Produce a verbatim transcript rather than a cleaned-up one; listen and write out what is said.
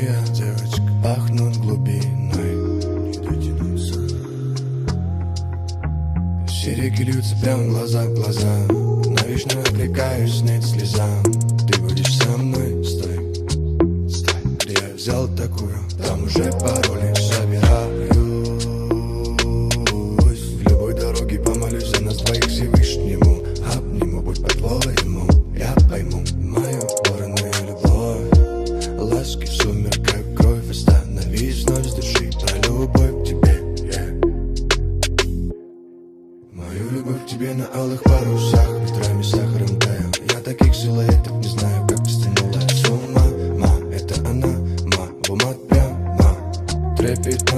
моя девочка, пахнут глубиной, не дотянуться. Все реки льются прямо глаза в глаза, навечно отвлекаюсь, снять слезам. Ты будешь со мной, стой, стой. Где я взял такую, там уже пароли собираюсь. В любой дороге помолюсь за нас двоих Всевышнему. Обниму, будь по-твоему, я пойму мою горную любовь. Ласки в сумерках, кровь, остановись, вновь с души про любовь к тебе, yeah. Мою любовь к тебе на алых парусах, ветрами сахаром таю. Я таких силуэтов не знаю, как ты стянула с ума. Ма, это она, ма, в ума прямо. Трепет